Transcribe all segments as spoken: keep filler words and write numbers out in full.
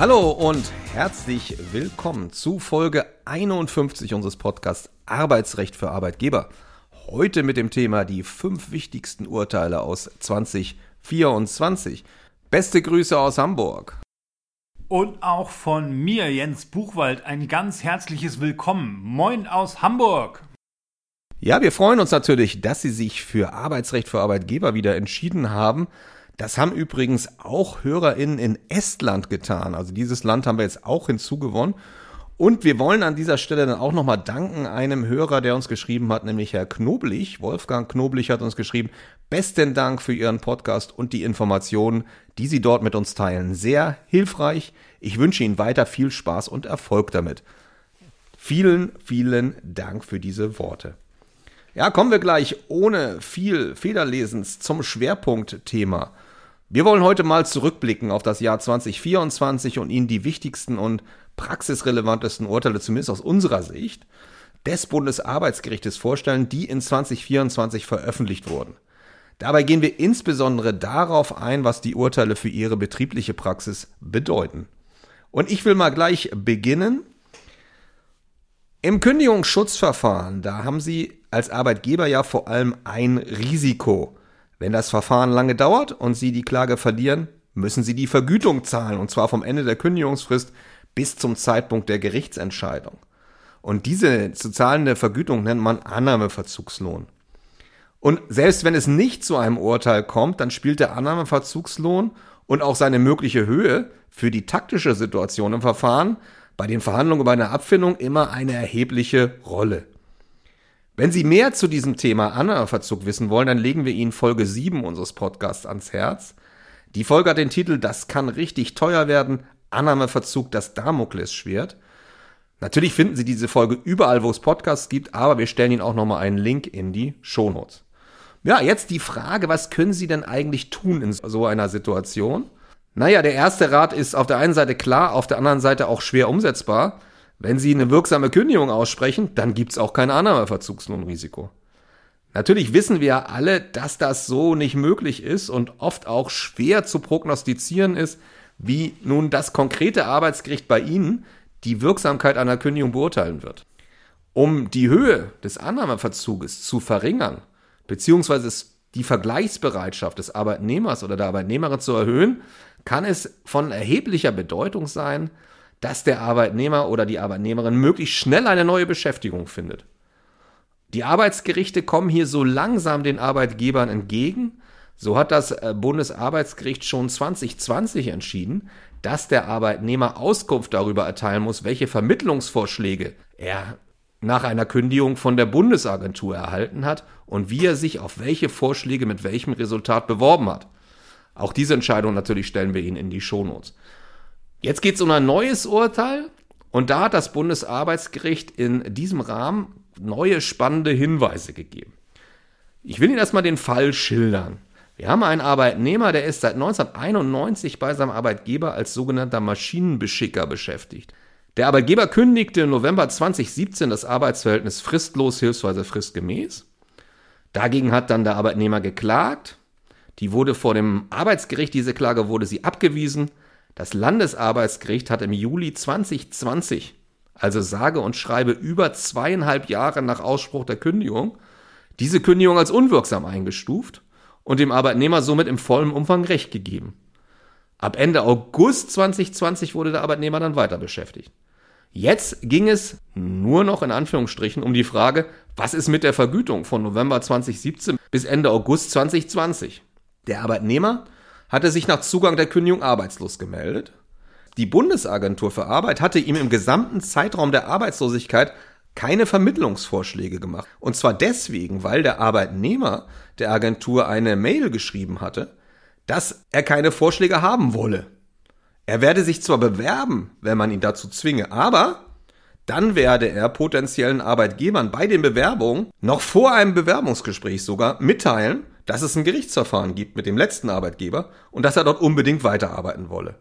Hallo und herzlich willkommen zu Folge einundfünfzig unseres Podcasts Arbeitsrecht für Arbeitgeber. Heute mit dem Thema die fünf wichtigsten Urteile aus zwanzig vierundzwanzig. Beste Grüße aus Hamburg. Und auch von mir, Jens Buchwald, ein ganz herzliches Willkommen. Moin aus Hamburg. Ja, wir freuen uns natürlich, dass Sie sich für Arbeitsrecht für Arbeitgeber wieder entschieden haben. Das haben übrigens auch HörerInnen in Estland getan. Also dieses Land haben wir jetzt auch hinzugewonnen. Und wir wollen an dieser Stelle dann auch nochmal danken einem Hörer, der uns geschrieben hat, nämlich Herr Knoblich. Wolfgang Knoblich hat uns geschrieben, besten Dank für Ihren Podcast und die Informationen, die Sie dort mit uns teilen. Sehr hilfreich. Ich wünsche Ihnen weiter viel Spaß und Erfolg damit. Vielen, vielen Dank für diese Worte. Ja, kommen wir gleich ohne viel Federlesens zum Schwerpunktthema. Wir wollen heute mal zurückblicken auf das Jahr zwanzig vierundzwanzig und Ihnen die wichtigsten und praxisrelevantesten Urteile, zumindest aus unserer Sicht, des Bundesarbeitsgerichtes vorstellen, die in zwanzig vierundzwanzig veröffentlicht wurden. Dabei gehen wir insbesondere darauf ein, was die Urteile für Ihre betriebliche Praxis bedeuten. Und ich will mal gleich beginnen. Im Kündigungsschutzverfahren, da haben Sie als Arbeitgeber ja vor allem ein Risiko. Wenn das Verfahren lange dauert und Sie die Klage verlieren, müssen Sie die Vergütung zahlen, und zwar vom Ende der Kündigungsfrist bis zum Zeitpunkt der Gerichtsentscheidung. Und diese zu zahlende Vergütung nennt man Annahmeverzugslohn. Und selbst wenn es nicht zu einem Urteil kommt, dann spielt der Annahmeverzugslohn und auch seine mögliche Höhe für die taktische Situation im Verfahren bei den Verhandlungen über eine Abfindung immer eine erhebliche Rolle. Wenn Sie mehr zu diesem Thema Annahmeverzug wissen wollen, dann legen wir Ihnen Folge sieben unseres Podcasts ans Herz. Die Folge hat den Titel „Das kann richtig teuer werden, Annahmeverzug, das Damoklesschwert". Natürlich finden Sie diese Folge überall, wo es Podcasts gibt, aber wir stellen Ihnen auch nochmal einen Link in die Shownotes. Ja, jetzt die Frage, was können Sie denn eigentlich tun in so einer Situation? Naja, der erste Rat ist auf der einen Seite klar, auf der anderen Seite auch schwer umsetzbar. Wenn Sie eine wirksame Kündigung aussprechen, dann gibt es auch kein Annahmeverzugslohnrisiko. Natürlich wissen wir alle, dass das so nicht möglich ist und oft auch schwer zu prognostizieren ist, wie nun das konkrete Arbeitsgericht bei Ihnen die Wirksamkeit einer Kündigung beurteilen wird. Um die Höhe des Annahmeverzuges zu verringern, beziehungsweise die Vergleichsbereitschaft des Arbeitnehmers oder der Arbeitnehmerin zu erhöhen, kann es von erheblicher Bedeutung sein, dass der Arbeitnehmer oder die Arbeitnehmerin möglichst schnell eine neue Beschäftigung findet. Die Arbeitsgerichte kommen hier so langsam den Arbeitgebern entgegen. So hat das Bundesarbeitsgericht schon zwanzig zwanzig entschieden, dass der Arbeitnehmer Auskunft darüber erteilen muss, welche Vermittlungsvorschläge er nach einer Kündigung von der Bundesagentur erhalten hat und wie er sich auf welche Vorschläge mit welchem Resultat beworben hat. Auch diese Entscheidung natürlich stellen wir Ihnen in die Shownotes. Jetzt geht es um ein neues Urteil und da hat das Bundesarbeitsgericht in diesem Rahmen neue spannende Hinweise gegeben. Ich will Ihnen erstmal den Fall schildern. Wir haben einen Arbeitnehmer, der ist seit neunzehnhunderteinundneunzig bei seinem Arbeitgeber als sogenannter Maschinenbeschicker beschäftigt. Der Arbeitgeber kündigte im November zwanzig siebzehn das Arbeitsverhältnis fristlos, hilfsweise fristgemäß. Dagegen hat dann der Arbeitnehmer geklagt. Die wurde vor dem Arbeitsgericht, diese Klage wurde sie abgewiesen. Das Landesarbeitsgericht hat im Juli zwanzig zwanzig, also sage und schreibe über zweieinhalb Jahre nach Ausspruch der Kündigung, diese Kündigung als unwirksam eingestuft und dem Arbeitnehmer somit im vollen Umfang Recht gegeben. Ab Ende August zwanzig zwanzig wurde der Arbeitnehmer dann weiter beschäftigt. Jetzt ging es nur noch in Anführungsstrichen um die Frage, was ist mit der Vergütung von November zwanzig siebzehn bis Ende August zwanzig zwanzig? Der Arbeitnehmer hatte sich nach Zugang der Kündigung arbeitslos gemeldet. Die Bundesagentur für Arbeit hatte ihm im gesamten Zeitraum der Arbeitslosigkeit keine Vermittlungsvorschläge gemacht. Und zwar deswegen, weil der Arbeitnehmer der Agentur eine Mail geschrieben hatte, dass er keine Vorschläge haben wolle. Er werde sich zwar bewerben, wenn man ihn dazu zwinge, aber dann werde er potenziellen Arbeitgebern bei den Bewerbungen noch vor einem Bewerbungsgespräch sogar mitteilen, dass es ein Gerichtsverfahren gibt mit dem letzten Arbeitgeber und dass er dort unbedingt weiterarbeiten wolle.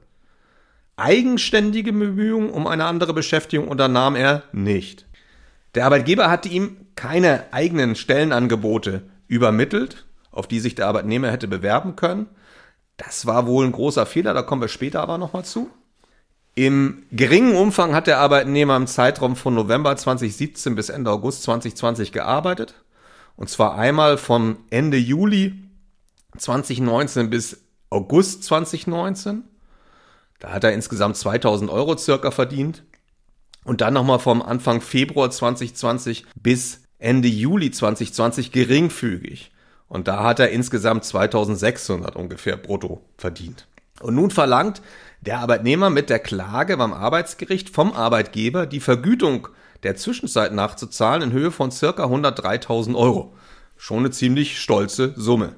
Eigenständige Bemühungen um eine andere Beschäftigung unternahm er nicht. Der Arbeitgeber hatte ihm keine eigenen Stellenangebote übermittelt, auf die sich der Arbeitnehmer hätte bewerben können. Das war wohl ein großer Fehler, da kommen wir später aber nochmal zu. Im geringen Umfang hat der Arbeitnehmer im Zeitraum von November zweitausendsiebzehn bis Ende August zweitausendzwanzig gearbeitet. Und zwar einmal von Ende Juli zweitausendneunzehn bis August zweitausendneunzehn. Da hat er insgesamt zweitausend Euro circa verdient. Und dann nochmal vom Anfang Februar zweitausendzwanzig bis Ende Juli zweitausendzwanzig geringfügig. Und da hat er insgesamt zweitausendsechshundert ungefähr brutto verdient. Und nun verlangt der Arbeitnehmer mit der Klage beim Arbeitsgericht vom Arbeitgeber die Vergütung der Zwischenzeit nachzuzahlen in Höhe von circa hundertdreitausend Euro. Schon eine ziemlich stolze Summe.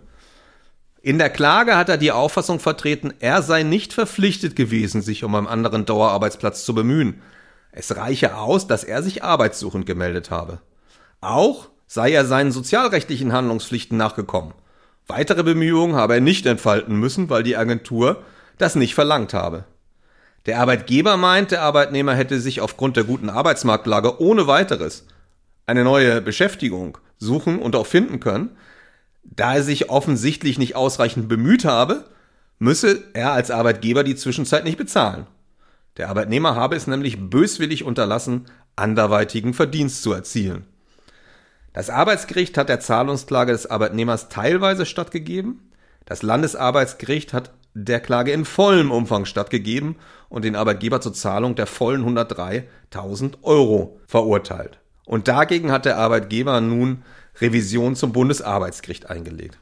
In der Klage hat er die Auffassung vertreten, er sei nicht verpflichtet gewesen, sich um einen anderen Dauerarbeitsplatz zu bemühen. Es reiche aus, dass er sich arbeitssuchend gemeldet habe. Auch sei er seinen sozialrechtlichen Handlungspflichten nachgekommen. Weitere Bemühungen habe er nicht entfalten müssen, weil die Agentur das nicht verlangt habe. Der Arbeitgeber meint, der Arbeitnehmer hätte sich aufgrund der guten Arbeitsmarktlage ohne weiteres eine neue Beschäftigung suchen und auch finden können. Da er sich offensichtlich nicht ausreichend bemüht habe, müsse er als Arbeitgeber die Zwischenzeit nicht bezahlen. Der Arbeitnehmer habe es nämlich böswillig unterlassen, anderweitigen Verdienst zu erzielen. Das Arbeitsgericht hat der Zahlungsklage des Arbeitnehmers teilweise stattgegeben. Das Landesarbeitsgericht hat der Klage in vollem Umfang stattgegeben und den Arbeitgeber zur Zahlung der vollen hundertdreitausend Euro verurteilt. Und dagegen hat der Arbeitgeber nun Revision zum Bundesarbeitsgericht eingelegt.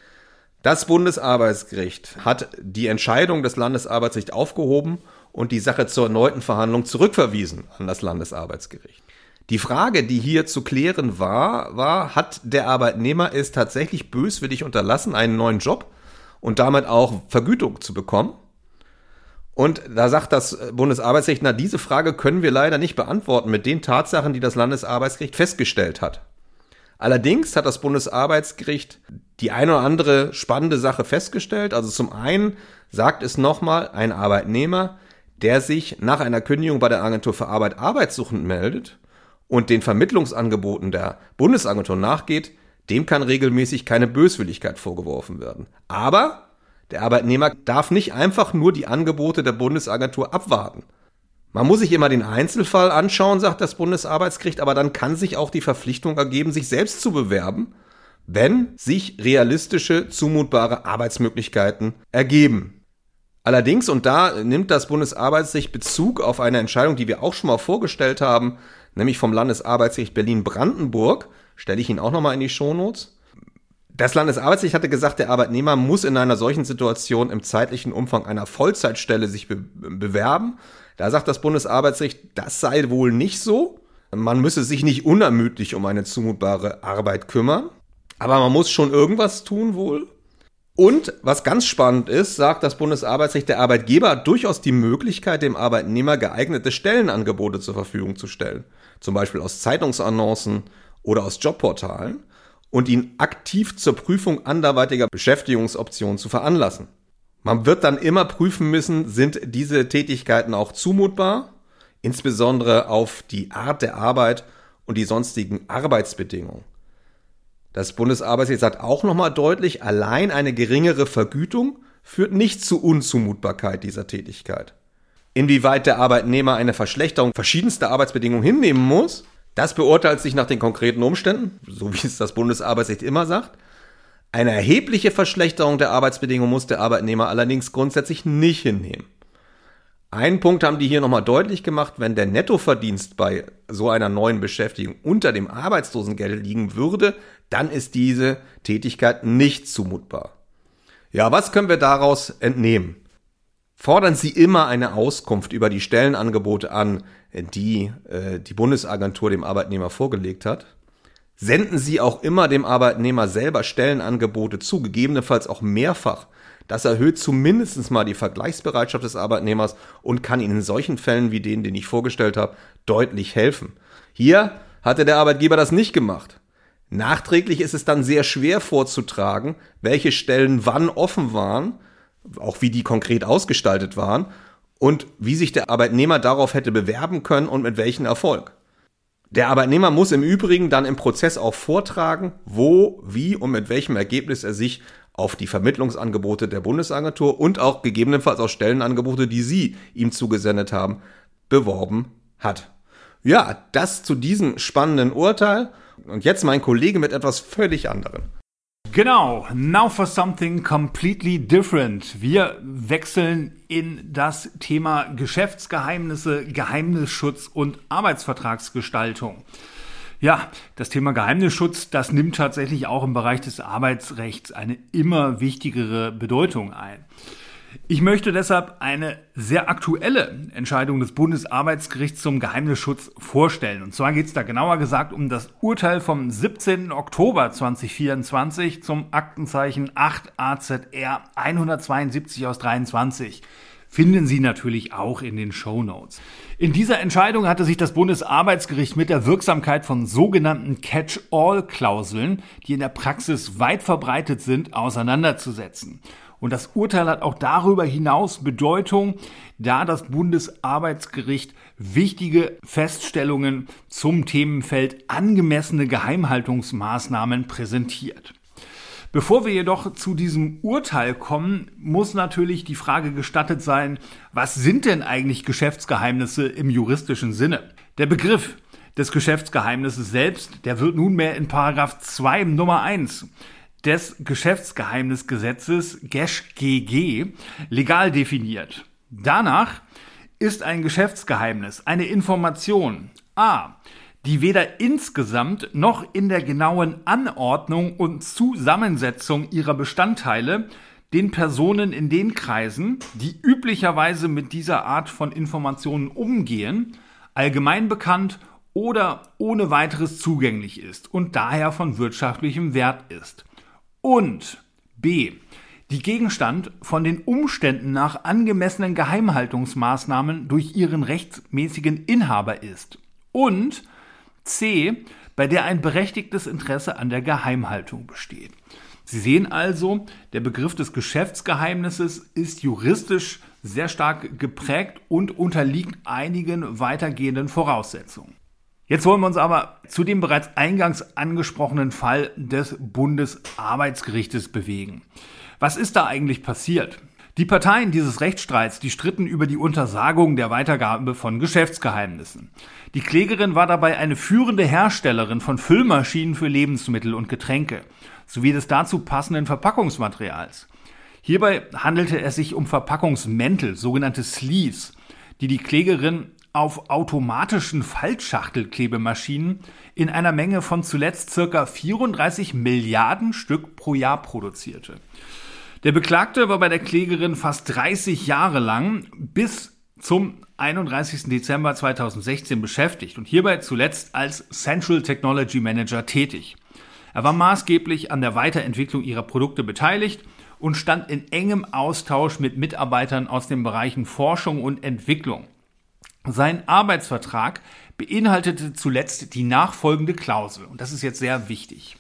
Das Bundesarbeitsgericht hat die Entscheidung des Landesarbeitsgerichts aufgehoben und die Sache zur erneuten Verhandlung zurückverwiesen an das Landesarbeitsgericht. Die Frage, die hier zu klären war, war, hat der Arbeitnehmer es tatsächlich böswillig unterlassen, einen neuen Job und damit auch Vergütung zu bekommen? Und da sagt das Bundesarbeitsgericht, na, diese Frage können wir leider nicht beantworten mit den Tatsachen, die das Landesarbeitsgericht festgestellt hat. Allerdings hat das Bundesarbeitsgericht die eine oder andere spannende Sache festgestellt. Also zum einen sagt es nochmal, ein Arbeitnehmer, der sich nach einer Kündigung bei der Agentur für Arbeit arbeitssuchend meldet und den Vermittlungsangeboten der Bundesagentur nachgeht, dem kann regelmäßig keine Böswilligkeit vorgeworfen werden. Aber der Arbeitnehmer darf nicht einfach nur die Angebote der Bundesagentur abwarten. Man muss sich immer den Einzelfall anschauen, sagt das Bundesarbeitsgericht, aber dann kann sich auch die Verpflichtung ergeben, sich selbst zu bewerben, wenn sich realistische, zumutbare Arbeitsmöglichkeiten ergeben. Allerdings, und da nimmt das Bundesarbeitsgericht Bezug auf eine Entscheidung, die wir auch schon mal vorgestellt haben, nämlich vom Landesarbeitsgericht Berlin-Brandenburg, stelle ich Ihnen auch nochmal in die Shownotes. Das Landesarbeitsgericht hatte gesagt, der Arbeitnehmer muss in einer solchen Situation im zeitlichen Umfang einer Vollzeitstelle sich be- bewerben. Da sagt das Bundesarbeitsgericht, das sei wohl nicht so. Man müsse sich nicht unermüdlich um eine zumutbare Arbeit kümmern. Aber man muss schon irgendwas tun wohl. Und was ganz spannend ist, sagt das Bundesarbeitsgericht, der Arbeitgeber hat durchaus die Möglichkeit, dem Arbeitnehmer geeignete Stellenangebote zur Verfügung zu stellen. Zum Beispiel aus Zeitungsannoncen oder aus Jobportalen. Und ihn aktiv zur Prüfung anderweitiger Beschäftigungsoptionen zu veranlassen. Man wird dann immer prüfen müssen, sind diese Tätigkeiten auch zumutbar, insbesondere auf die Art der Arbeit und die sonstigen Arbeitsbedingungen. Das Bundesarbeitsgericht sagt auch nochmal deutlich, allein eine geringere Vergütung führt nicht zu Unzumutbarkeit dieser Tätigkeit. Inwieweit der Arbeitnehmer eine Verschlechterung verschiedenster Arbeitsbedingungen hinnehmen muss, das beurteilt sich nach den konkreten Umständen, so wie es das Bundesarbeitsgericht immer sagt. Eine erhebliche Verschlechterung der Arbeitsbedingungen muss der Arbeitnehmer allerdings grundsätzlich nicht hinnehmen. Einen Punkt haben die hier nochmal deutlich gemacht, wenn der Nettoverdienst bei so einer neuen Beschäftigung unter dem Arbeitslosengeld liegen würde, dann ist diese Tätigkeit nicht zumutbar. Ja, was können wir daraus entnehmen? Fordern Sie immer eine Auskunft über die Stellenangebote an, die äh, die Bundesagentur dem Arbeitnehmer vorgelegt hat. Senden Sie auch immer dem Arbeitnehmer selber Stellenangebote zu, gegebenenfalls auch mehrfach. Das erhöht zumindest mal die Vergleichsbereitschaft des Arbeitnehmers und kann Ihnen in solchen Fällen wie denen, den ich vorgestellt habe, deutlich helfen. Hier hatte der Arbeitgeber das nicht gemacht. Nachträglich ist es dann sehr schwer vorzutragen, welche Stellen wann offen waren, auch wie die konkret ausgestaltet waren und wie sich der Arbeitnehmer darauf hätte bewerben können und mit welchem Erfolg. Der Arbeitnehmer muss im Übrigen dann im Prozess auch vortragen, wo, wie und mit welchem Ergebnis er sich auf die Vermittlungsangebote der Bundesagentur und auch gegebenenfalls auf Stellenangebote, die Sie ihm zugesendet haben, beworben hat. Ja, das zu diesem spannenden Urteil. Und jetzt mein Kollege mit etwas völlig anderem. Genau, now for something completely different. Wir wechseln in das Thema Geschäftsgeheimnisse, Geheimnisschutz und Arbeitsvertragsgestaltung. Ja, das Thema Geheimnisschutz, das nimmt tatsächlich auch im Bereich des Arbeitsrechts eine immer wichtigere Bedeutung ein. Ich möchte deshalb eine sehr aktuelle Entscheidung des Bundesarbeitsgerichts zum Geheimnisschutz vorstellen. Und zwar geht es da genauer gesagt um das Urteil vom siebzehnten Oktober zweitausendvierundzwanzig zum Aktenzeichen acht A Z R hundertzweiundsiebzig aus dreiundzwanzig. Finden Sie natürlich auch in den Shownotes. In dieser Entscheidung hatte sich das Bundesarbeitsgericht mit der Wirksamkeit von sogenannten Catch-all-Klauseln, die in der Praxis weit verbreitet sind, auseinanderzusetzen. Und das Urteil hat auch darüber hinaus Bedeutung, da das Bundesarbeitsgericht wichtige Feststellungen zum Themenfeld angemessene Geheimhaltungsmaßnahmen präsentiert. Bevor wir jedoch zu diesem Urteil kommen, muss natürlich die Frage gestattet sein, was sind denn eigentlich Geschäftsgeheimnisse im juristischen Sinne? Der Begriff des Geschäftsgeheimnisses selbst, der wird nunmehr in Paragraph zwei Nummer eins des Geschäftsgeheimnisgesetzes Gesch-G G legal definiert. Danach ist ein Geschäftsgeheimnis eine Information a, die weder insgesamt noch in der genauen Anordnung und Zusammensetzung ihrer Bestandteile den Personen in den Kreisen, die üblicherweise mit dieser Art von Informationen umgehen, allgemein bekannt oder ohne weiteres zugänglich ist und daher von wirtschaftlichem Wert ist. Und b. die Gegenstand von den Umständen nach angemessenen Geheimhaltungsmaßnahmen durch ihren rechtsmäßigen Inhaber ist. Und c. bei der ein berechtigtes Interesse an der Geheimhaltung besteht. Sie sehen also, der Begriff des Geschäftsgeheimnisses ist juristisch sehr stark geprägt und unterliegt einigen weitergehenden Voraussetzungen. Jetzt wollen wir uns aber zu dem bereits eingangs angesprochenen Fall des Bundesarbeitsgerichtes bewegen. Was ist da eigentlich passiert? Die Parteien dieses Rechtsstreits, die stritten über die Untersagung der Weitergabe von Geschäftsgeheimnissen. Die Klägerin war dabei eine führende Herstellerin von Füllmaschinen für Lebensmittel und Getränke sowie des dazu passenden Verpackungsmaterials. Hierbei handelte es sich um Verpackungsmäntel, sogenannte Sleeves, die die Klägerin auf automatischen Faltschachtelklebemaschinen in einer Menge von zuletzt ca. vierunddreißig Milliarden Stück pro Jahr produzierte. Der Beklagte war bei der Klägerin fast dreißig Jahre lang bis zum einunddreißigsten Dezember zweitausendsechzehn beschäftigt und hierbei zuletzt als Central Technology Manager tätig. Er war maßgeblich an der Weiterentwicklung ihrer Produkte beteiligt und stand in engem Austausch mit Mitarbeitern aus den Bereichen Forschung und Entwicklung. Sein Arbeitsvertrag beinhaltete zuletzt die nachfolgende Klausel, und das ist jetzt sehr wichtig.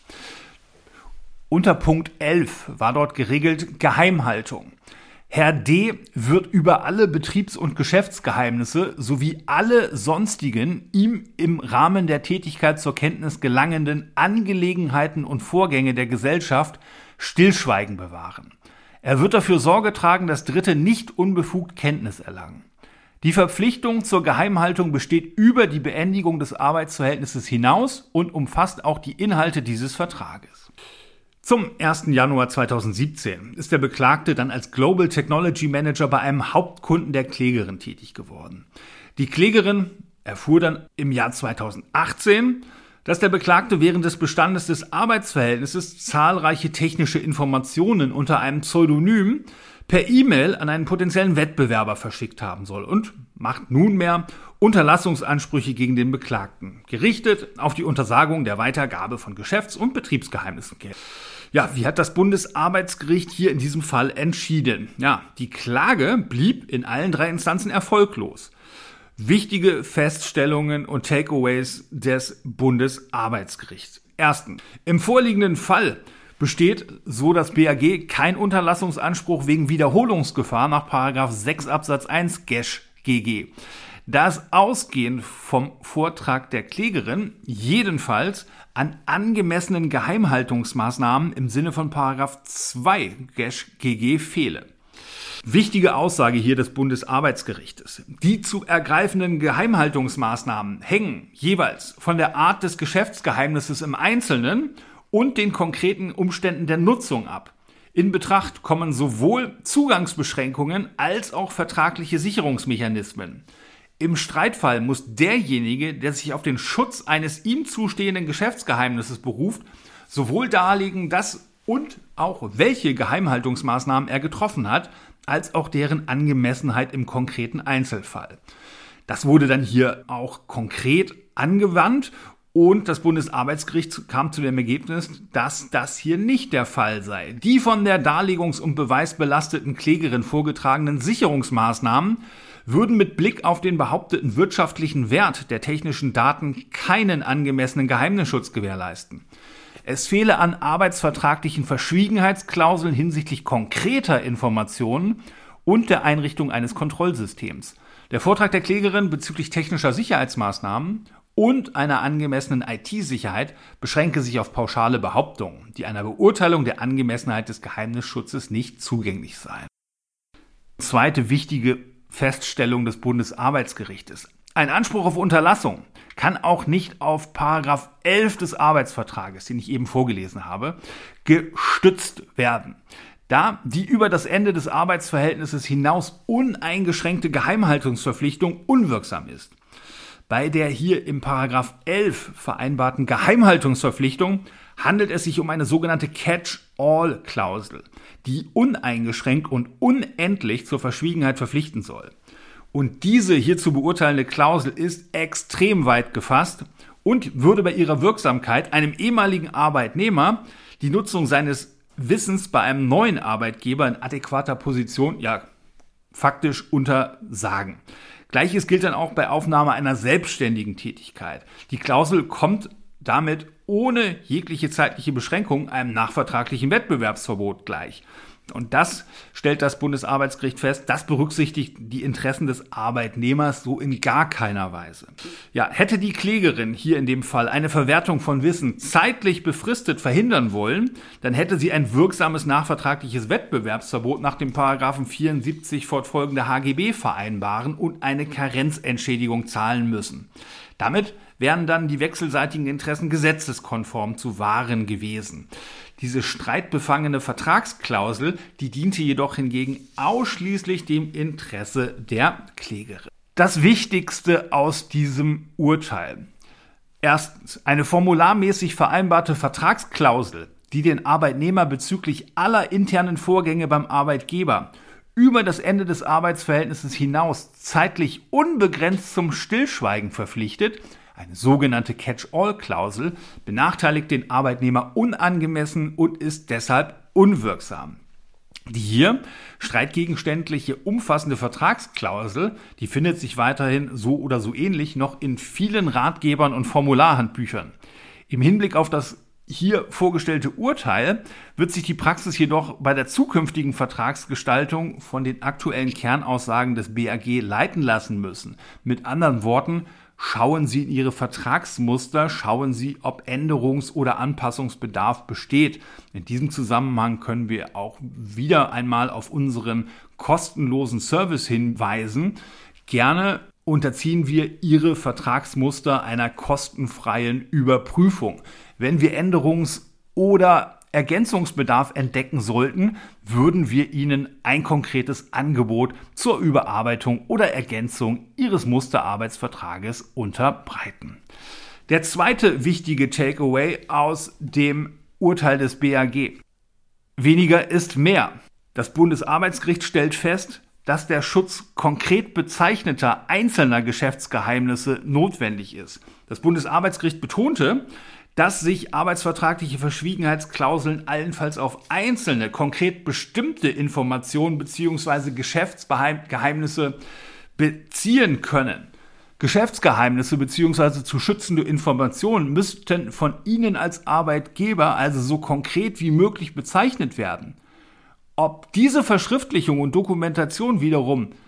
Unter Punkt elf war dort geregelt Geheimhaltung. Herr D. wird über alle Betriebs- und Geschäftsgeheimnisse sowie alle sonstigen ihm im Rahmen der Tätigkeit zur Kenntnis gelangenden Angelegenheiten und Vorgänge der Gesellschaft Stillschweigen bewahren. Er wird dafür Sorge tragen, dass Dritte nicht unbefugt Kenntnis erlangen. Die Verpflichtung zur Geheimhaltung besteht über die Beendigung des Arbeitsverhältnisses hinaus und umfasst auch die Inhalte dieses Vertrages. Zum ersten Januar zweitausendsiebzehn ist der Beklagte dann als Global Technology Manager bei einem Hauptkunden der Klägerin tätig geworden. Die Klägerin erfuhr dann im Jahr zweitausendachtzehn, dass der Beklagte während des Bestandes des Arbeitsverhältnisses zahlreiche technische Informationen unter einem Pseudonym per E-Mail an einen potenziellen Wettbewerber verschickt haben soll und macht nunmehr Unterlassungsansprüche gegen den Beklagten, gerichtet auf die Untersagung der Weitergabe von Geschäfts- und Betriebsgeheimnissen. Ja, wie hat das Bundesarbeitsgericht hier in diesem Fall entschieden? Ja, die Klage blieb in allen drei Instanzen erfolglos. Wichtige Feststellungen und Takeaways des Bundesarbeitsgerichts. Erstens, im vorliegenden Fall besteht, so das B A G, kein Unterlassungsanspruch wegen Wiederholungsgefahr nach Paragraph sechs Absatz eins Gesch-G G. dass ausgehend vom Vortrag der Klägerin jedenfalls an angemessenen Geheimhaltungsmaßnahmen im Sinne von Paragraph zwei G G fehle. Wichtige Aussage hier des Bundesarbeitsgerichtes. Die zu ergreifenden Geheimhaltungsmaßnahmen hängen jeweils von der Art des Geschäftsgeheimnisses im Einzelnen und den konkreten Umständen der Nutzung ab. In Betracht kommen sowohl Zugangsbeschränkungen als auch vertragliche Sicherungsmechanismen. Im Streitfall muss derjenige, der sich auf den Schutz eines ihm zustehenden Geschäftsgeheimnisses beruft, sowohl darlegen, dass und auch welche Geheimhaltungsmaßnahmen er getroffen hat, als auch deren Angemessenheit im konkreten Einzelfall. Das wurde dann hier auch konkret angewandt und das Bundesarbeitsgericht kam zu dem Ergebnis, dass das hier nicht der Fall sei. Die von der darlegungs- und beweisbelasteten Klägerin vorgetragenen Sicherungsmaßnahmen würden mit Blick auf den behaupteten wirtschaftlichen Wert der technischen Daten keinen angemessenen Geheimnisschutz gewährleisten. Es fehle an arbeitsvertraglichen Verschwiegenheitsklauseln hinsichtlich konkreter Informationen und der Einrichtung eines Kontrollsystems. Der Vortrag der Klägerin bezüglich technischer Sicherheitsmaßnahmen und einer angemessenen I T-Sicherheit beschränke sich auf pauschale Behauptungen, die einer Beurteilung der Angemessenheit des Geheimnisschutzes nicht zugänglich seien. Zweite wichtige Feststellung des Bundesarbeitsgerichtes. Ein Anspruch auf Unterlassung kann auch nicht auf Paragraph elf des Arbeitsvertrages, den ich eben vorgelesen habe, gestützt werden, da die über das Ende des Arbeitsverhältnisses hinaus uneingeschränkte Geheimhaltungsverpflichtung unwirksam ist. Bei der hier im Paragraph elf vereinbarten Geheimhaltungsverpflichtung handelt es sich um eine sogenannte Catch-all-Klausel, die uneingeschränkt und unendlich zur Verschwiegenheit verpflichten soll. Und diese hier zu beurteilende Klausel ist extrem weit gefasst und würde bei ihrer Wirksamkeit einem ehemaligen Arbeitnehmer die Nutzung seines Wissens bei einem neuen Arbeitgeber in adäquater Position ja faktisch untersagen. Gleiches gilt dann auch bei Aufnahme einer selbstständigen Tätigkeit. Die Klausel kommt damit ohne jegliche zeitliche Beschränkung einem nachvertraglichen Wettbewerbsverbot gleich. Und das stellt das Bundesarbeitsgericht fest, das berücksichtigt die Interessen des Arbeitnehmers so in gar keiner Weise. Ja, hätte die Klägerin hier in dem Fall eine Verwertung von Wissen zeitlich befristet verhindern wollen, dann hätte sie ein wirksames nachvertragliches Wettbewerbsverbot nach dem Paragraphen vierundsiebzig fortfolgende H G B vereinbaren und eine Karenzentschädigung zahlen müssen. Damit wären dann die wechselseitigen Interessen gesetzeskonform zu wahren gewesen. Diese streitbefangene Vertragsklausel, die diente jedoch hingegen ausschließlich dem Interesse der Klägerin. Das Wichtigste aus diesem Urteil. Erstens, eine formularmäßig vereinbarte Vertragsklausel, die den Arbeitnehmer bezüglich aller internen Vorgänge beim Arbeitgeber über das Ende des Arbeitsverhältnisses hinaus zeitlich unbegrenzt zum Stillschweigen verpflichtet, eine sogenannte Catch-all-Klausel, benachteiligt den Arbeitnehmer unangemessen und ist deshalb unwirksam. Die hier streitgegenständliche umfassende Vertragsklausel, die findet sich weiterhin so oder so ähnlich noch in vielen Ratgebern und Formularhandbüchern. Im Hinblick auf das hier vorgestellte Urteil wird sich die Praxis jedoch bei der zukünftigen Vertragsgestaltung von den aktuellen Kernaussagen des B A G leiten lassen müssen. Mit anderen Worten, schauen Sie in Ihre Vertragsmuster, schauen Sie, ob Änderungs- oder Anpassungsbedarf besteht. In diesem Zusammenhang können wir auch wieder einmal auf unseren kostenlosen Service hinweisen. Gerne unterziehen wir Ihre Vertragsmuster einer kostenfreien Überprüfung. Wenn wir Änderungs- oder Ergänzungsbedarf entdecken sollten, würden wir Ihnen ein konkretes Angebot zur Überarbeitung oder Ergänzung Ihres Musterarbeitsvertrages unterbreiten. Der zweite wichtige Takeaway aus dem Urteil des B A G. Weniger ist mehr. Das Bundesarbeitsgericht stellt fest, dass der Schutz konkret bezeichneter einzelner Geschäftsgeheimnisse notwendig ist. Das Bundesarbeitsgericht betonte, dass sich arbeitsvertragliche Verschwiegenheitsklauseln allenfalls auf einzelne, konkret bestimmte Informationen bzw. Geschäftsgeheimnisse beziehen können. Geschäftsgeheimnisse bzw. zu schützende Informationen müssten von Ihnen als Arbeitgeber also so konkret wie möglich bezeichnet werden. Ob diese Verschriftlichung und Dokumentation wiederum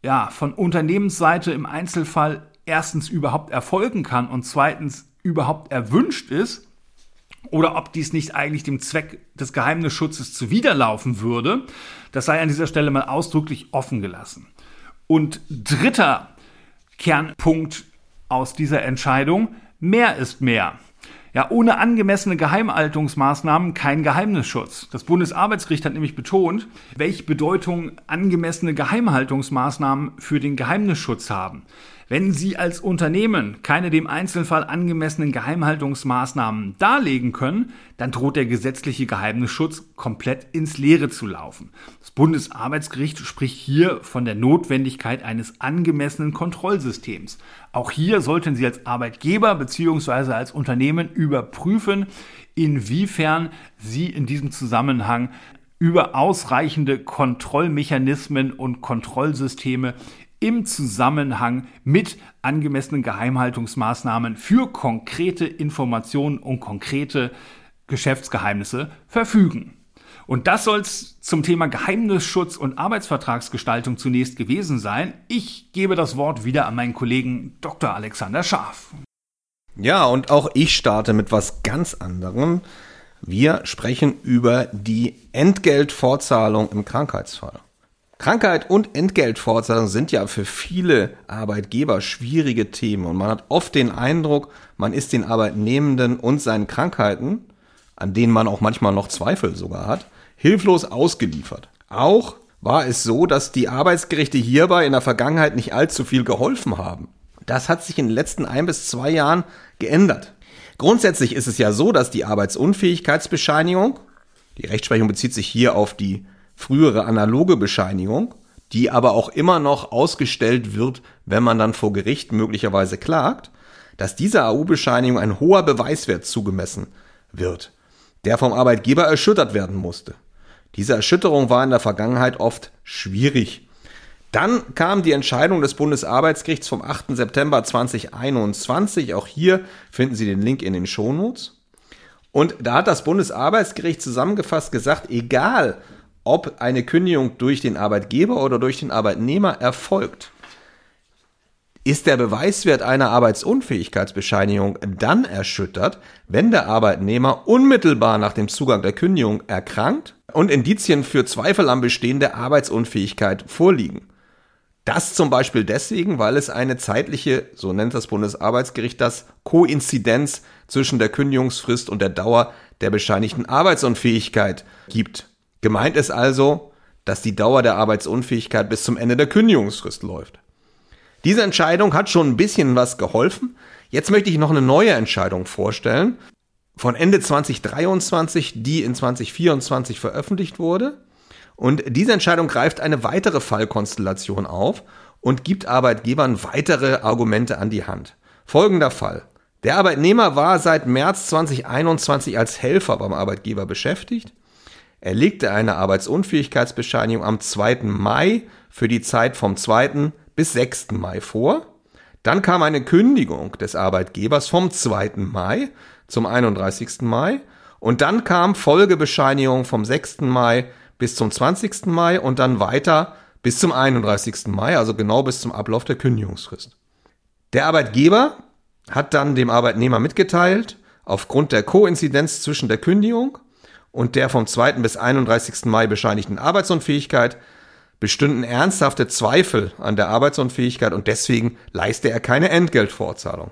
ja, von Unternehmensseite im Einzelfall erstens überhaupt erfolgen kann und zweitens überhaupt erwünscht ist, oder ob dies nicht eigentlich dem Zweck des Geheimnisschutzes zuwiderlaufen würde, das sei an dieser Stelle mal ausdrücklich offen gelassen. Und dritter Kernpunkt aus dieser Entscheidung: Mehr ist mehr. Ja, ohne angemessene Geheimhaltungsmaßnahmen kein Geheimnisschutz. Das Bundesarbeitsgericht hat nämlich betont, welche Bedeutung angemessene Geheimhaltungsmaßnahmen für den Geheimnisschutz haben. Wenn Sie als Unternehmen keine dem Einzelfall angemessenen Geheimhaltungsmaßnahmen darlegen können, dann droht der gesetzliche Geheimnisschutz komplett ins Leere zu laufen. Das Bundesarbeitsgericht spricht hier von der Notwendigkeit eines angemessenen Kontrollsystems. Auch hier sollten Sie als Arbeitgeber bzw. als Unternehmen überprüfen, inwiefern Sie in diesem Zusammenhang über ausreichende Kontrollmechanismen und Kontrollsysteme im Zusammenhang mit angemessenen Geheimhaltungsmaßnahmen für konkrete Informationen und konkrete Geschäftsgeheimnisse verfügen. Und das soll es zum Thema Geheimnisschutz und Arbeitsvertragsgestaltung zunächst gewesen sein. Ich gebe das Wort wieder an meinen Kollegen Doktor Alexander Scharf. Ja, und auch ich starte mit was ganz anderem. Wir sprechen über die Entgeltfortzahlung im Krankheitsfall. Krankheit und Entgeltfortzahlung sind ja für viele Arbeitgeber schwierige Themen und man hat oft den Eindruck, man ist den Arbeitnehmenden und seinen Krankheiten, an denen man auch manchmal noch Zweifel sogar hat, hilflos ausgeliefert. Auch war es so, dass die Arbeitsgerichte hierbei in der Vergangenheit nicht allzu viel geholfen haben. Das hat sich in den letzten ein bis zwei Jahren geändert. Grundsätzlich ist es ja so, dass die Arbeitsunfähigkeitsbescheinigung, die Rechtsprechung bezieht sich hier auf die frühere analoge Bescheinigung, die aber auch immer noch ausgestellt wird, wenn man dann vor Gericht möglicherweise klagt, dass dieser A U-Bescheinigung ein hoher Beweiswert zugemessen wird, der vom Arbeitgeber erschüttert werden musste. Diese Erschütterung war in der Vergangenheit oft schwierig. Dann kam die Entscheidung des Bundesarbeitsgerichts vom achten September zweitausendeinundzwanzig. Auch hier finden Sie den Link in den Shownotes. Und da hat das Bundesarbeitsgericht zusammengefasst gesagt, egal ob eine Kündigung durch den Arbeitgeber oder durch den Arbeitnehmer erfolgt, ist der Beweiswert einer Arbeitsunfähigkeitsbescheinigung dann erschüttert, wenn der Arbeitnehmer unmittelbar nach dem Zugang der Kündigung erkrankt und Indizien für Zweifel am Bestehen der Arbeitsunfähigkeit vorliegen. Das zum Beispiel deswegen, weil es eine zeitliche, so nennt das Bundesarbeitsgericht das, Koinzidenz zwischen der Kündigungsfrist und der Dauer der bescheinigten Arbeitsunfähigkeit gibt. Gemeint ist also, dass die Dauer der Arbeitsunfähigkeit bis zum Ende der Kündigungsfrist läuft. Diese Entscheidung hat schon ein bisschen was geholfen. Jetzt möchte ich noch eine neue Entscheidung vorstellen, von Ende zweitausenddreiundzwanzig, die in zweitausendvierundzwanzig veröffentlicht wurde. Und diese Entscheidung greift eine weitere Fallkonstellation auf und gibt Arbeitgebern weitere Argumente an die Hand. Folgender Fall. Der Arbeitnehmer war seit März zweitausendeinundzwanzig als Helfer beim Arbeitgeber beschäftigt. Er legte eine Arbeitsunfähigkeitsbescheinigung am zweiten Mai für die Zeit vom zweiten bis sechsten Mai vor. Dann kam eine Kündigung des Arbeitgebers vom zweiten Mai zum einunddreißigsten Mai. Und dann kam Folgebescheinigung vom sechsten Mai bis zum zwanzigsten Mai und dann weiter bis zum einunddreißigsten Mai, also genau bis zum Ablauf der Kündigungsfrist. Der Arbeitgeber hat dann dem Arbeitnehmer mitgeteilt, aufgrund der Koinzidenz zwischen der Kündigung und der vom zweiten bis einunddreißigsten Mai bescheinigten Arbeitsunfähigkeit bestünden ernsthafte Zweifel an der Arbeitsunfähigkeit und deswegen leiste er keine Entgeltfortzahlung.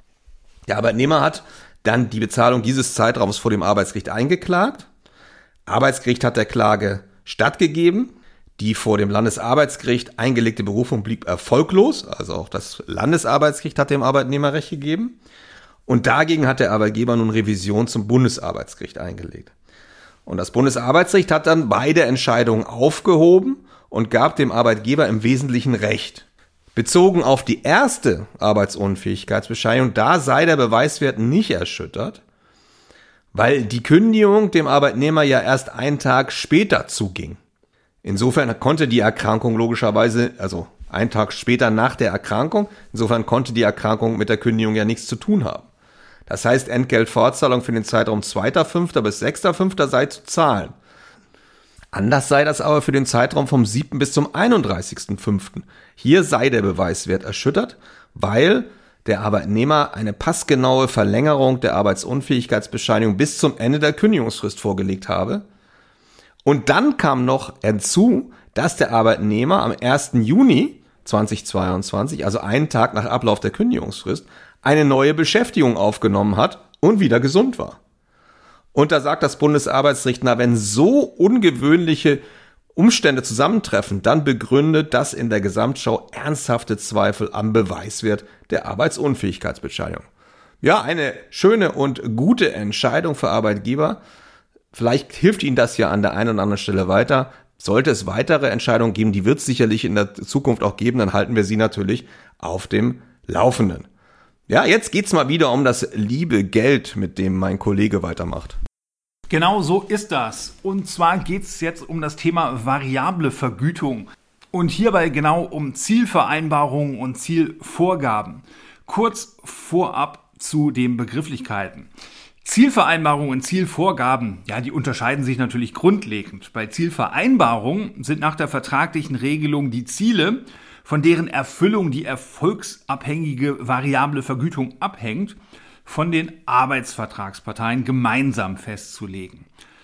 Der Arbeitnehmer hat dann die Bezahlung dieses Zeitraums vor dem Arbeitsgericht eingeklagt. Arbeitsgericht hat der Klage stattgegeben. Die vor dem Landesarbeitsgericht eingelegte Berufung blieb erfolglos. Also auch das Landesarbeitsgericht hat dem Arbeitnehmer Recht gegeben. Und dagegen hat der Arbeitgeber nun Revision zum Bundesarbeitsgericht eingelegt. Und das Bundesarbeitsgericht hat dann beide Entscheidungen aufgehoben und gab dem Arbeitgeber im Wesentlichen Recht. Bezogen auf die erste Arbeitsunfähigkeitsbescheinigung, da sei der Beweiswert nicht erschüttert, weil die Kündigung dem Arbeitnehmer ja erst einen Tag später zuging. Insofern konnte die Erkrankung logischerweise, also einen Tag später nach der Erkrankung, insofern konnte die Erkrankung mit der Kündigung ja nichts zu tun haben. Das heißt, Entgeltfortzahlung für den Zeitraum zweiter fünfter bis sechster fünfter sei zu zahlen. Anders sei das aber für den Zeitraum vom siebten bis zum einunddreißigsten fünften Hier sei der Beweiswert erschüttert, weil der Arbeitnehmer eine passgenaue Verlängerung der Arbeitsunfähigkeitsbescheinigung bis zum Ende der Kündigungsfrist vorgelegt habe. Und dann kam noch hinzu, dass der Arbeitnehmer am ersten Juni zweitausendzweiundzwanzig, also einen Tag nach Ablauf der Kündigungsfrist, eine neue Beschäftigung aufgenommen hat und wieder gesund war. Und da sagt das Bundesarbeitsgericht, na, wenn so ungewöhnliche Umstände zusammentreffen, dann begründet das in der Gesamtschau ernsthafte Zweifel am Beweiswert der Arbeitsunfähigkeitsbescheinigung. Ja, eine schöne und gute Entscheidung für Arbeitgeber. Vielleicht hilft Ihnen das ja an der einen oder anderen Stelle weiter. Sollte es weitere Entscheidungen geben, die wird es sicherlich in der Zukunft auch geben, dann halten wir Sie natürlich auf dem Laufenden. Ja, jetzt geht's mal wieder um das liebe Geld, mit dem mein Kollege weitermacht. Genau so ist das. Und zwar geht es jetzt um das Thema variable Vergütung und hierbei genau um Zielvereinbarungen und Zielvorgaben. Kurz vorab zu den Begrifflichkeiten. Zielvereinbarungen und Zielvorgaben, ja, die unterscheiden sich natürlich grundlegend. Bei Zielvereinbarungen sind nach der vertraglichen Regelung die Ziele, von deren Erfüllung die erfolgsabhängige variable Vergütung abhängt, von den Arbeitsvertragsparteien gemeinsam festzulegen.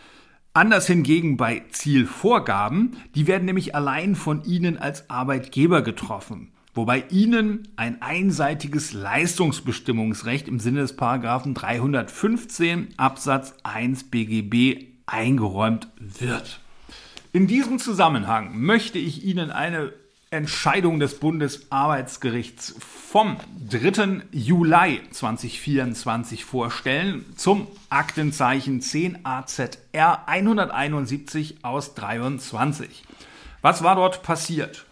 Anders hingegen bei Zielvorgaben, die werden nämlich allein von Ihnen als Arbeitgeber getroffen, wobei Ihnen ein einseitiges Leistungsbestimmungsrecht im Sinne des Paragraphen dreihundertfünfzehn Absatz eins B G B eingeräumt wird. In diesem Zusammenhang möchte ich Ihnen eine Entscheidung des Bundesarbeitsgerichts vom dritten Juli zweitausendvierundzwanzig vorstellen zum Aktenzeichen zehn A Z R hunderteinundsiebzig aus dreiundzwanzig. Was war dort passiert?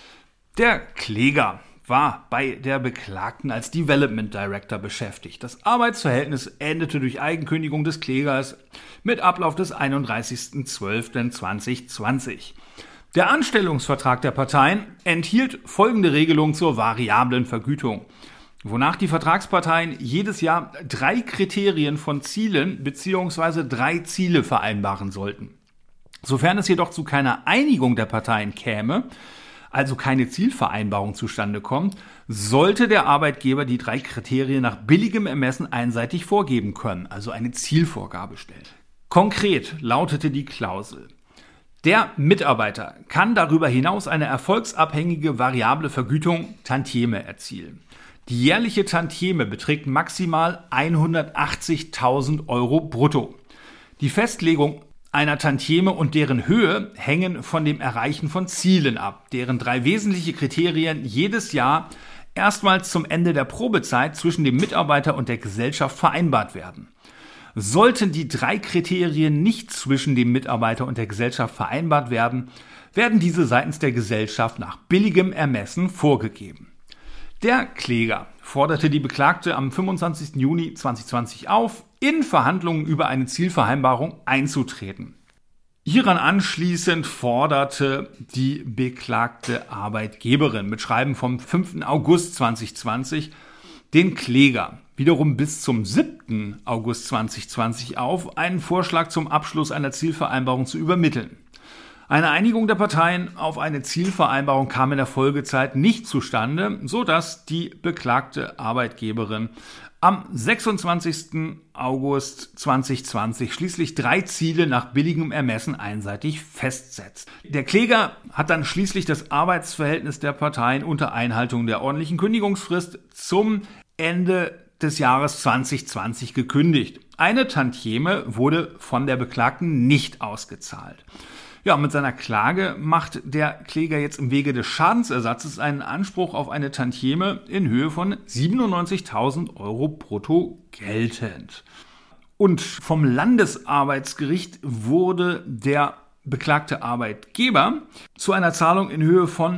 Der Kläger war bei der Beklagten als Development Director beschäftigt. Das Arbeitsverhältnis endete durch Eigenkündigung des Klägers mit Ablauf des einunddreißigsten zwölften zweitausendzwanzig. Der Anstellungsvertrag der Parteien enthielt folgende Regelung zur variablen Vergütung, wonach die Vertragsparteien jedes Jahr drei Kriterien von Zielen bzw. drei Ziele vereinbaren sollten. Sofern es jedoch zu keiner Einigung der Parteien käme, also keine Zielvereinbarung zustande kommt, sollte der Arbeitgeber die drei Kriterien nach billigem Ermessen einseitig vorgeben können, also eine Zielvorgabe stellen. Konkret lautete die Klausel: Der Mitarbeiter kann darüber hinaus eine erfolgsabhängige variable Vergütung Tantieme erzielen. Die jährliche Tantieme beträgt maximal hundertachtzigtausend Euro brutto. Die Festlegung einer Tantieme und deren Höhe hängen von dem Erreichen von Zielen ab, deren drei wesentliche Kriterien jedes Jahr erstmals zum Ende der Probezeit zwischen dem Mitarbeiter und der Gesellschaft vereinbart werden. Sollten die drei Kriterien nicht zwischen dem Mitarbeiter und der Gesellschaft vereinbart werden, werden diese seitens der Gesellschaft nach billigem Ermessen vorgegeben. Der Kläger forderte die Beklagte am fünfundzwanzigsten Juni zweitausendzwanzig auf, in Verhandlungen über eine Zielvereinbarung einzutreten. Hieran anschließend forderte die beklagte Arbeitgeberin mit Schreiben vom fünften August zweitausendzwanzig den Kläger wiederum bis zum siebten August zweitausendzwanzig auf, einen Vorschlag zum Abschluss einer Zielvereinbarung zu übermitteln. Eine Einigung der Parteien auf eine Zielvereinbarung kam in der Folgezeit nicht zustande, sodass die beklagte Arbeitgeberin am sechsundzwanzigsten August zweitausendzwanzig schließlich drei Ziele nach billigem Ermessen einseitig festsetzt. Der Kläger hat dann schließlich das Arbeitsverhältnis der Parteien unter Einhaltung der ordentlichen Kündigungsfrist zum Ende des Jahres zweitausendzwanzig gekündigt. Eine Tantieme wurde von der Beklagten nicht ausgezahlt. Ja, mit seiner Klage macht der Kläger jetzt im Wege des Schadensersatzes einen Anspruch auf eine Tantieme in Höhe von siebenundneunzigtausend Euro brutto geltend. Und vom Landesarbeitsgericht wurde der beklagte Arbeitgeber zu einer Zahlung in Höhe von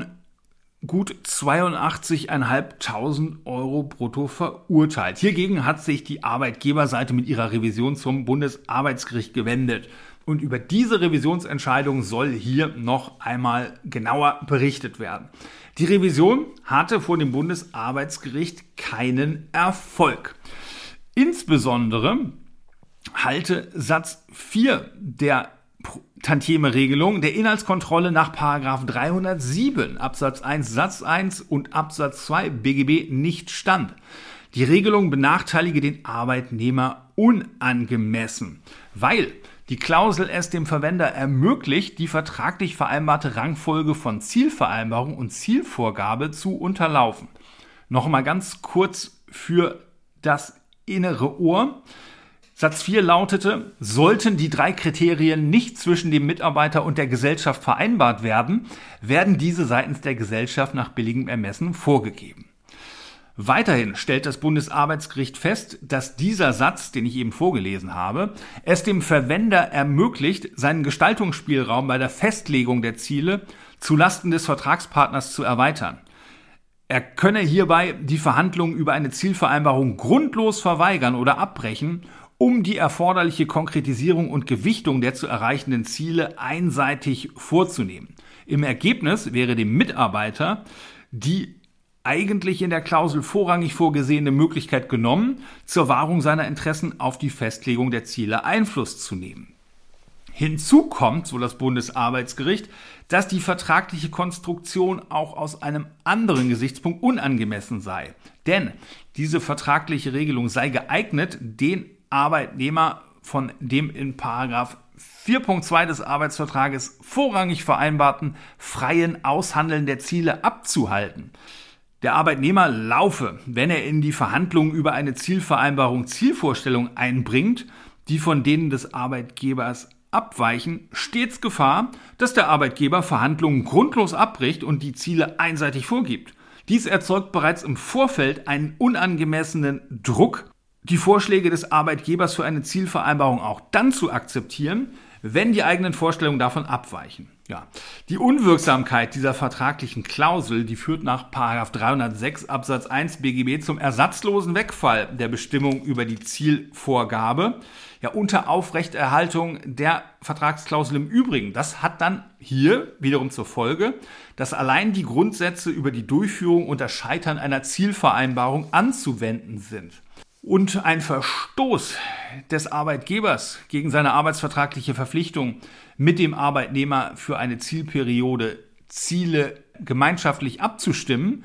gut zweiundachtzigtausendfünfhundert Euro brutto verurteilt. Hiergegen hat sich die Arbeitgeberseite mit ihrer Revision zum Bundesarbeitsgericht gewendet. Und über diese Revisionsentscheidung soll hier noch einmal genauer berichtet werden. Die Revision hatte vor dem Bundesarbeitsgericht keinen Erfolg. Insbesondere halte Satz vier der Tantieme-Regelung der Inhaltskontrolle nach Paragraph dreihundertsieben Absatz eins Satz eins und Absatz zwei B G B nicht stand. Die Regelung benachteilige den Arbeitnehmer unangemessen, weil die Klausel es dem Verwender ermöglicht, die vertraglich vereinbarte Rangfolge von Zielvereinbarung und Zielvorgabe zu unterlaufen. Noch mal ganz kurz für das innere Ohr. Satz vier lautete, sollten die drei Kriterien nicht zwischen dem Mitarbeiter und der Gesellschaft vereinbart werden, werden diese seitens der Gesellschaft nach billigem Ermessen vorgegeben. Weiterhin stellt das Bundesarbeitsgericht fest, dass dieser Satz, den ich eben vorgelesen habe, es dem Verwender ermöglicht, seinen Gestaltungsspielraum bei der Festlegung der Ziele zulasten des Vertragspartners zu erweitern. Er könne hierbei die Verhandlungen über eine Zielvereinbarung grundlos verweigern oder abbrechen, um die erforderliche Konkretisierung und Gewichtung der zu erreichenden Ziele einseitig vorzunehmen. Im Ergebnis wäre dem Mitarbeiter die eigentlich in der Klausel vorrangig vorgesehene Möglichkeit genommen, zur Wahrung seiner Interessen auf die Festlegung der Ziele Einfluss zu nehmen. Hinzu kommt, so das Bundesarbeitsgericht, dass die vertragliche Konstruktion auch aus einem anderen Gesichtspunkt unangemessen sei. Denn diese vertragliche Regelung sei geeignet, den Arbeitnehmer von dem in Paragraph vier Punkt zwei des Arbeitsvertrages vorrangig vereinbarten freien Aushandeln der Ziele abzuhalten. Der Arbeitnehmer laufe, wenn er in die Verhandlungen über eine Zielvereinbarung Zielvorstellungen einbringt, die von denen des Arbeitgebers abweichen, stets Gefahr, dass der Arbeitgeber Verhandlungen grundlos abbricht und die Ziele einseitig vorgibt. Dies erzeugt bereits im Vorfeld einen unangemessenen Druck, die Vorschläge des Arbeitgebers für eine Zielvereinbarung auch dann zu akzeptieren, wenn die eigenen Vorstellungen davon abweichen. Ja, die Unwirksamkeit dieser vertraglichen Klausel, die führt nach Paragraph dreihundertsechs Absatz eins B G B zum ersatzlosen Wegfall der Bestimmung über die Zielvorgabe, ja unter Aufrechterhaltung der Vertragsklausel im Übrigen. Das hat dann hier wiederum zur Folge, dass allein die Grundsätze über die Durchführung und das Scheitern einer Zielvereinbarung anzuwenden sind. Und ein Verstoß des Arbeitgebers gegen seine arbeitsvertragliche Verpflichtung, mit dem Arbeitnehmer für eine Zielperiode Ziele gemeinschaftlich abzustimmen,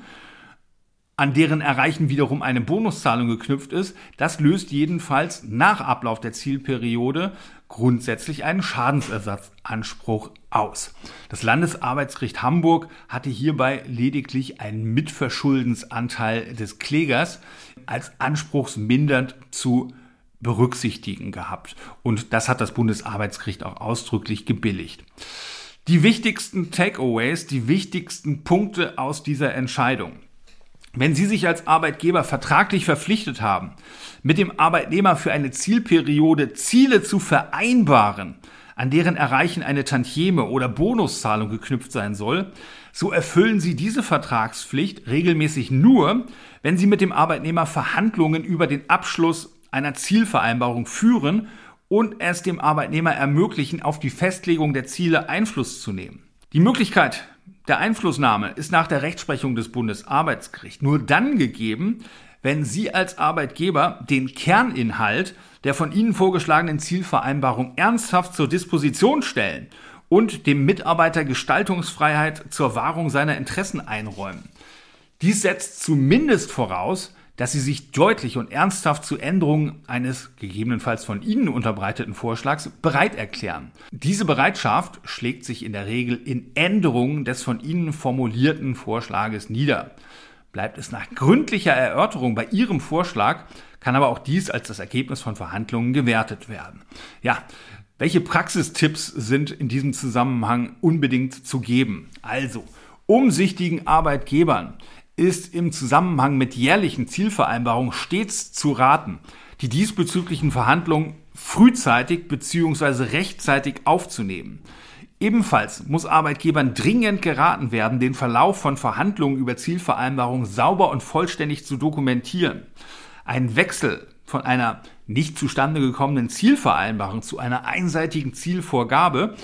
an deren Erreichen wiederum eine Bonuszahlung geknüpft ist, das löst jedenfalls nach Ablauf der Zielperiode grundsätzlich einen Schadensersatzanspruch aus. Das Landesarbeitsgericht Hamburg hatte hierbei lediglich einen Mitverschuldensanteil des Klägers als anspruchsmindernd zu berücksichtigen gehabt. Und das hat das Bundesarbeitsgericht auch ausdrücklich gebilligt. Die wichtigsten Takeaways, die wichtigsten Punkte aus dieser Entscheidung. Wenn Sie sich als Arbeitgeber vertraglich verpflichtet haben, mit dem Arbeitnehmer für eine Zielperiode Ziele zu vereinbaren, an deren Erreichen eine Tantieme oder Bonuszahlung geknüpft sein soll, so erfüllen Sie diese Vertragspflicht regelmäßig nur, wenn Sie mit dem Arbeitnehmer Verhandlungen über den Abschluss einer Zielvereinbarung führen und es dem Arbeitnehmer ermöglichen, auf die Festlegung der Ziele Einfluss zu nehmen. Die Möglichkeit der Einflussnahme ist nach der Rechtsprechung des Bundesarbeitsgerichts nur dann gegeben, wenn Sie als Arbeitgeber den Kerninhalt der von Ihnen vorgeschlagenen Zielvereinbarung ernsthaft zur Disposition stellen und dem Mitarbeiter Gestaltungsfreiheit zur Wahrung seiner Interessen einräumen. Dies setzt zumindest voraus, dass Sie sich deutlich und ernsthaft zu Änderungen eines gegebenenfalls von Ihnen unterbreiteten Vorschlags bereit erklären. Diese Bereitschaft schlägt sich in der Regel in Änderungen des von Ihnen formulierten Vorschlages nieder. Bleibt es nach gründlicher Erörterung bei Ihrem Vorschlag, kann aber auch dies als das Ergebnis von Verhandlungen gewertet werden. Ja, welche Praxistipps sind in diesem Zusammenhang unbedingt zu geben? Also, umsichtigen Arbeitgebern ist im Zusammenhang mit jährlichen Zielvereinbarungen stets zu raten, die diesbezüglichen Verhandlungen frühzeitig bzw. rechtzeitig aufzunehmen. Ebenfalls muss Arbeitgebern dringend geraten werden, den Verlauf von Verhandlungen über Zielvereinbarungen sauber und vollständig zu dokumentieren. Ein Wechsel von einer nicht zustande gekommenen Zielvereinbarung zu einer einseitigen Zielvorgabe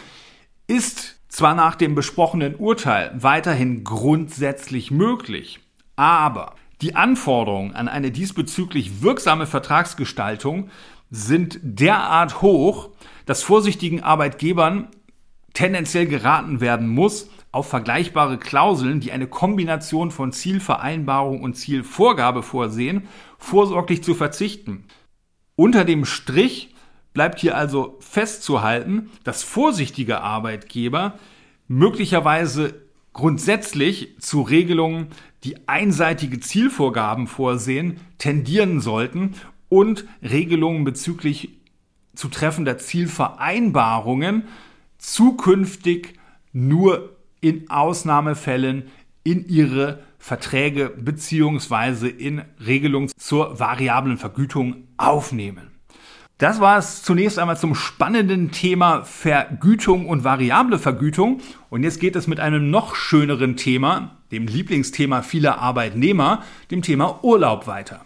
ist zwar nach dem besprochenen Urteil weiterhin grundsätzlich möglich, aber die Anforderungen an eine diesbezüglich wirksame Vertragsgestaltung sind derart hoch, dass vorsichtigen Arbeitgebern tendenziell geraten werden muss, auf vergleichbare Klauseln, die eine Kombination von Zielvereinbarung und Zielvorgabe vorsehen, vorsorglich zu verzichten. Unter dem Strich bleibt hier also festzuhalten, dass vorsichtige Arbeitgeber möglicherweise grundsätzlich zu Regelungen, die einseitige Zielvorgaben vorsehen, tendieren sollten und Regelungen bezüglich zu treffender Zielvereinbarungen zukünftig nur in Ausnahmefällen in ihre Verträge bzw. in Regelungen zur variablen Vergütung aufnehmen. Das war es zunächst einmal zum spannenden Thema Vergütung und variable Vergütung. Und jetzt geht es mit einem noch schöneren Thema, dem Lieblingsthema vieler Arbeitnehmer, dem Thema Urlaub weiter.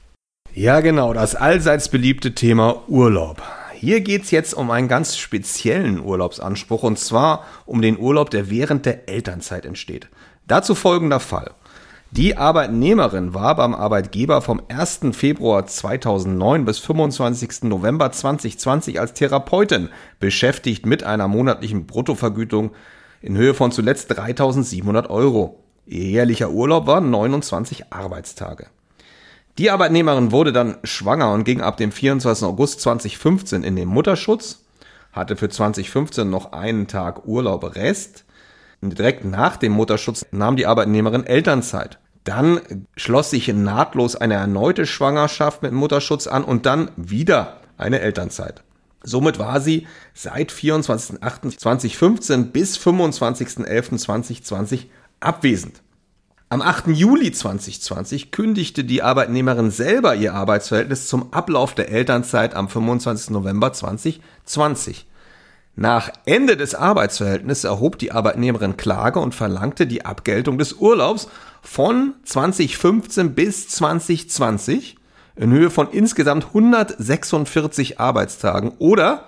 Ja, genau, das allseits beliebte Thema Urlaub. Hier geht's jetzt um einen ganz speziellen Urlaubsanspruch, und zwar um den Urlaub, der während der Elternzeit entsteht. Dazu folgender Fall. Die Arbeitnehmerin war beim Arbeitgeber vom ersten Februar zweitausendneun bis fünfundzwanzigsten November zweitausendzwanzig als Therapeutin beschäftigt mit einer monatlichen Bruttovergütung in Höhe von zuletzt dreitausendsiebenhundert Euro. Ihr jährlicher Urlaub war neunundzwanzig Arbeitstage. Die Arbeitnehmerin wurde dann schwanger und ging ab dem vierundzwanzigsten August zweitausendfünfzehn in den Mutterschutz, hatte für zweitausendfünfzehn noch einen Tag Urlaub Rest. Direkt nach dem Mutterschutz nahm die Arbeitnehmerin Elternzeit. Dann schloss sich nahtlos eine erneute Schwangerschaft mit Mutterschutz an und dann wieder eine Elternzeit. Somit war sie seit vierundzwanzigsten achten zweitausendfünfzehn bis fünfundzwanzigsten elften zweitausendzwanzig abwesend. Am achten Juli zweitausendzwanzig kündigte die Arbeitnehmerin selber ihr Arbeitsverhältnis zum Ablauf der Elternzeit am fünfundzwanzigsten November zweitausendzwanzig. Nach Ende des Arbeitsverhältnisses erhob die Arbeitnehmerin Klage und verlangte die Abgeltung des Urlaubs von zweitausendfünfzehn bis zweitausendzwanzig in Höhe von insgesamt hundertsechsundvierzig Arbeitstagen oder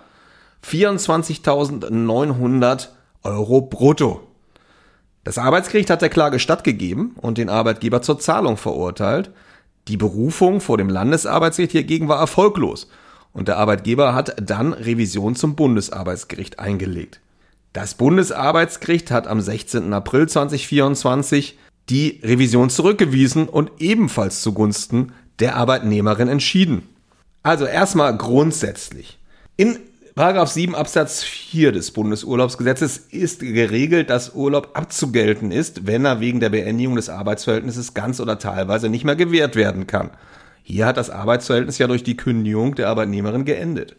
vierundzwanzigtausendneunhundert Euro brutto. Das Arbeitsgericht hat der Klage stattgegeben und den Arbeitgeber zur Zahlung verurteilt. Die Berufung vor dem Landesarbeitsgericht hiergegen war erfolglos und der Arbeitgeber hat dann Revision zum Bundesarbeitsgericht eingelegt. Das Bundesarbeitsgericht hat am sechzehnten April zweitausendvierundzwanzig die Revision zurückgewiesen und ebenfalls zugunsten der Arbeitnehmerin entschieden. Also erstmal grundsätzlich. In Paragraph sieben Absatz vier des Bundesurlaubsgesetzes ist geregelt, dass Urlaub abzugelten ist, wenn er wegen der Beendigung des Arbeitsverhältnisses ganz oder teilweise nicht mehr gewährt werden kann. Hier hat das Arbeitsverhältnis ja durch die Kündigung der Arbeitnehmerin geendet.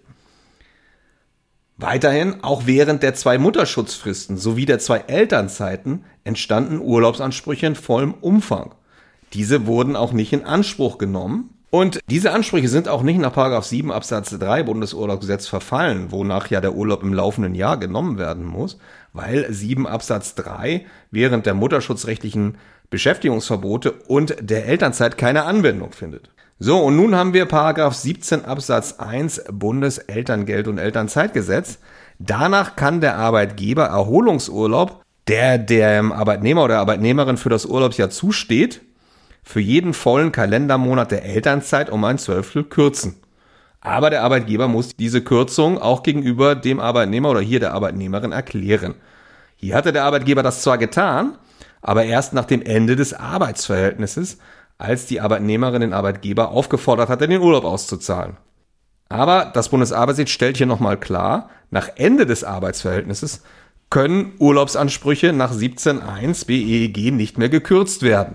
Weiterhin, auch während der zwei Mutterschutzfristen sowie der zwei Elternzeiten entstanden Urlaubsansprüche in vollem Umfang. Diese wurden auch nicht in Anspruch genommen. Und diese Ansprüche sind auch nicht nach Paragraph sieben Absatz drei Bundesurlaubsgesetz verfallen, wonach ja der Urlaub im laufenden Jahr genommen werden muss, weil sieben Absatz drei während der mutterschutzrechtlichen Beschäftigungsverbote und der Elternzeit keine Anwendung findet. So, und nun haben wir Paragraph siebzehn Absatz eins Bundeselterngeld- und Elternzeitgesetz. Danach kann der Arbeitgeber Erholungsurlaub, der dem Arbeitnehmer oder Arbeitnehmerin für das Urlaubsjahr zusteht, für jeden vollen Kalendermonat der Elternzeit um ein Zwölftel kürzen. Aber der Arbeitgeber muss diese Kürzung auch gegenüber dem Arbeitnehmer oder hier der Arbeitnehmerin erklären. Hier hatte der Arbeitgeber das zwar getan, aber erst nach dem Ende des Arbeitsverhältnisses, als die Arbeitnehmerin den Arbeitgeber aufgefordert hatte, den Urlaub auszuzahlen. Aber das Bundesarbeitsgericht stellt hier nochmal klar, nach Ende des Arbeitsverhältnisses können Urlaubsansprüche nach siebzehn Absatz eins B E E G nicht mehr gekürzt werden.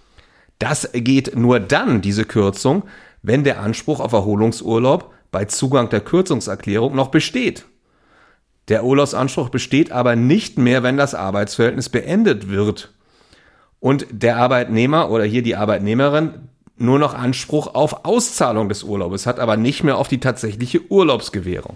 Das geht nur dann, diese Kürzung, wenn der Anspruch auf Erholungsurlaub bei Zugang der Kürzungserklärung noch besteht. Der Urlaubsanspruch besteht aber nicht mehr, wenn das Arbeitsverhältnis beendet wird und der Arbeitnehmer oder hier die Arbeitnehmerin nur noch Anspruch auf Auszahlung des Urlaubes hat, aber nicht mehr auf die tatsächliche Urlaubsgewährung.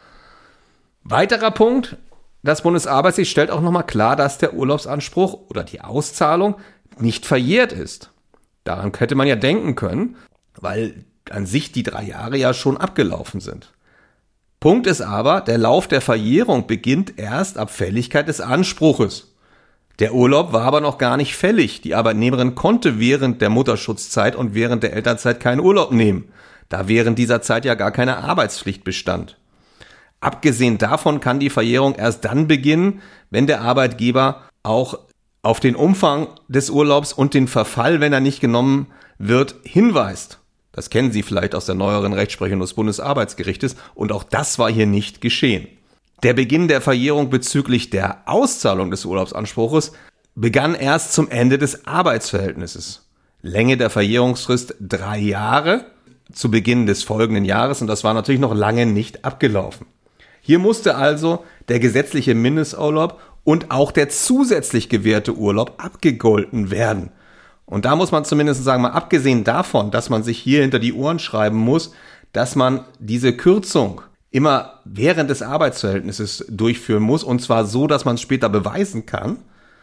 Weiterer Punkt, das Bundesarbeitsgericht stellt auch nochmal klar, dass der Urlaubsanspruch oder die Auszahlung nicht verjährt ist. Daran hätte man ja denken können, weil an sich die drei Jahre ja schon abgelaufen sind. Punkt ist aber, der Lauf der Verjährung beginnt erst ab Fälligkeit des Anspruches. Der Urlaub war aber noch gar nicht fällig. Die Arbeitnehmerin konnte während der Mutterschutzzeit und während der Elternzeit keinen Urlaub nehmen, da während dieser Zeit ja gar keine Arbeitspflicht bestand. Abgesehen davon kann die Verjährung erst dann beginnen, wenn der Arbeitgeber auch auf den Umfang des Urlaubs und den Verfall, wenn er nicht genommen wird, hinweist. Das kennen Sie vielleicht aus der neueren Rechtsprechung des Bundesarbeitsgerichtes und auch das war hier nicht geschehen. Der Beginn der Verjährung bezüglich der Auszahlung des Urlaubsanspruches begann erst zum Ende des Arbeitsverhältnisses. Länge der Verjährungsfrist drei Jahre zu Beginn des folgenden Jahres und das war natürlich noch lange nicht abgelaufen. Hier musste also der gesetzliche Mindesturlaub und auch der zusätzlich gewährte Urlaub abgegolten werden. Und da muss man zumindest sagen, mal abgesehen davon, dass man sich hier hinter die Ohren schreiben muss, dass man diese Kürzung immer während des Arbeitsverhältnisses durchführen muss und zwar so, dass man es später beweisen kann.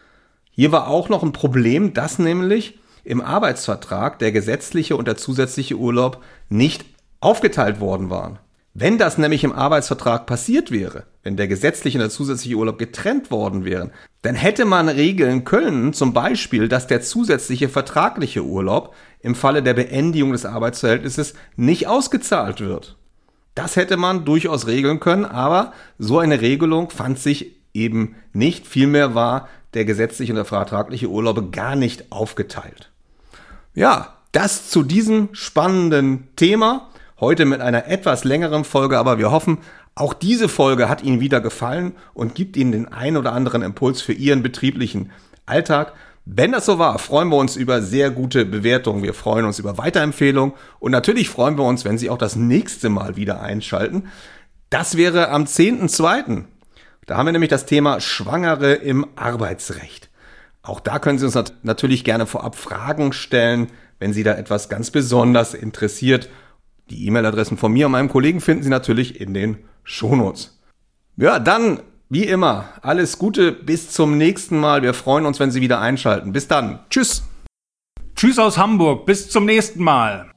Hier war auch noch ein Problem, dass nämlich im Arbeitsvertrag der gesetzliche und der zusätzliche Urlaub nicht aufgeteilt worden waren. Wenn das nämlich im Arbeitsvertrag passiert wäre, wenn der gesetzliche und der zusätzliche Urlaub getrennt worden wären, dann hätte man regeln können, zum Beispiel, dass der zusätzliche vertragliche Urlaub im Falle der Beendigung des Arbeitsverhältnisses nicht ausgezahlt wird. Das hätte man durchaus regeln können, aber so eine Regelung fand sich eben nicht. Vielmehr war der gesetzliche und der vertragliche Urlaub gar nicht aufgeteilt. Ja, das zu diesem spannenden Thema. Heute mit einer etwas längeren Folge, aber wir hoffen, auch diese Folge hat Ihnen wieder gefallen und gibt Ihnen den ein oder anderen Impuls für Ihren betrieblichen Alltag. Wenn das so war, freuen wir uns über sehr gute Bewertungen. Wir freuen uns über Weiterempfehlungen und natürlich freuen wir uns, wenn Sie auch das nächste Mal wieder einschalten. Das wäre am zehnten zweiten Da haben wir nämlich das Thema Schwangere im Arbeitsrecht. Auch da können Sie uns natürlich gerne vorab Fragen stellen, wenn Sie da etwas ganz besonders interessiert. Die E-Mail-Adressen von mir und meinem Kollegen finden Sie natürlich in den Shownotes. Ja, dann, wie immer, alles Gute, bis zum nächsten Mal. Wir freuen uns, wenn Sie wieder einschalten. Bis dann. Tschüss. Tschüss aus Hamburg. Bis zum nächsten Mal.